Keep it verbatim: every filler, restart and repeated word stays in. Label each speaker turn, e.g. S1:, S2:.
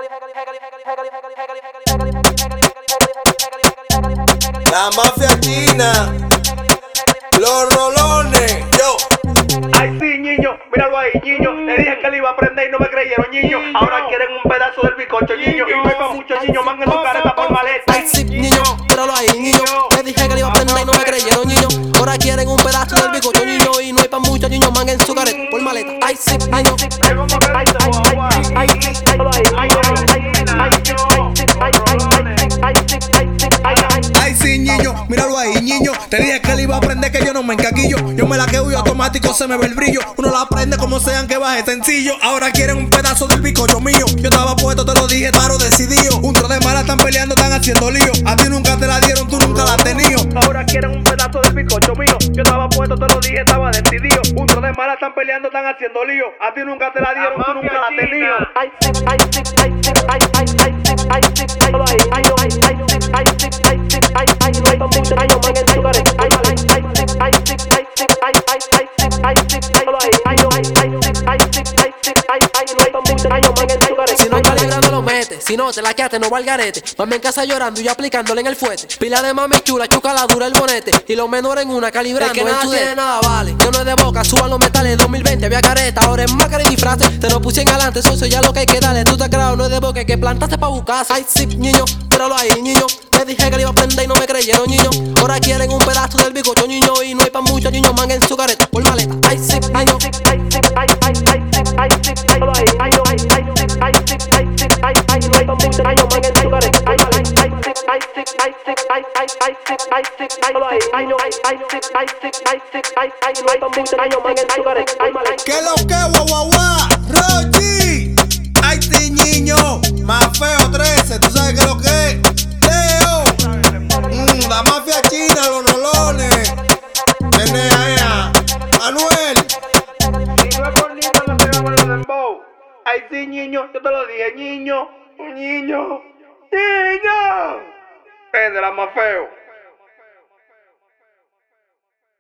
S1: La mafia china, los rolones, yo.
S2: Ay sí, niño, míralo ahí, niño. Le dije que le iba a prender y no me creyeron, niño. Ahora quieren un pedazo del bizcocho, niño. Y no hay pa' muchos niños, man en su careta por maleta.
S3: Ay sí, niño, míralo ahí, niño. Le dije que le iba a prender y no me creyeron, niño. Ahora quieren un pedazo del bizcocho, niño. Y no hay pa' muchos niños, man en su careta por maleta. Ay sí, niño.
S1: Ay sí, niño, míralo ahí, niño. Te dije que le iba a aprender que yo no me encaquillo. Yo me la quedo y automático se me ve el brillo. Uno la aprende como sean que baje sencillo. Ahora quieren un pedazo del bizcocho mío. Yo estaba puesto, te lo dije, claro, decidido. Un tro de mala están peleando, están haciendo lío. A ti nunca te la dieron, tú nunca la has tenido.
S2: Ahora quieren un pedazo del bizcocho mío. Yo estaba puesto, te lo dije, estaba decidido. Un tro de mala están peleando, están haciendo lío. A ti nunca te la dieron, tú nunca la has tenido.
S3: Ay sí, ay sí, ay sí, ay ay ay sí, ay sí, ay ay ay ay ay sí, ay sí, ay sí, ay ay no hay pa' muchos niños, man en su careta. Ay ay ay sí, ay sí, ay sí, ay ay ay sí, ay sí, ay ay ay ay ay sí, ay sí, ay sí, ay ay no hay pa' muchos niños, man en su careta. Si no hay paligra no lo metes, si no te la quedaste no va al garete. Mami en casa llorando y yo aplicándole en el fuete. Pila de mami chula, chuca la dura el bonete. Y los menores en una calibrando el que nada tiene nada vale. Yo no es de boca, suban los metales. Dos mil veinte había careta, ahora es máscara y disfraces. Te lo puse en adelante, socio, ya lo que hay que darle. Tú te creas, no es de boca, que plantaste pa' buscarse. Ay sí, niño, míralo ahí, niño. Le dije que le iba a prender y no me creyeron, niño. Ahora quieren un pedazo del bizcocho, niño. Y no hay pa' muchos niños, man en su careta por maleta. Ay sí, niño. Ay sí, ay ay ay sí, ay sí, ay ay ay ay sí, ay sí, ay sí, ay ay no hay pa' muchos niños, man en su careta. Ay ay ay sí, ay sí, ay sí, ay ay ay sí, ay sí, ay ay ay no ay ay sí, ay sí, ay sí, ay ay no hay pa' muchos niños, man en su careta. Ay ay.
S1: ¿Qué lo que, guau, guau, guau? Rochi. Ay sí, niño. Más feo trece, tú sabes que lo que es. Leo. Mm, la mafia china, los rolones. Enea, Manuel.
S2: Si no es por niño, no pegamos los dembow. Ay sí, niño, yo te lo dije, niño. Un niño. Niño. Es de la más feo.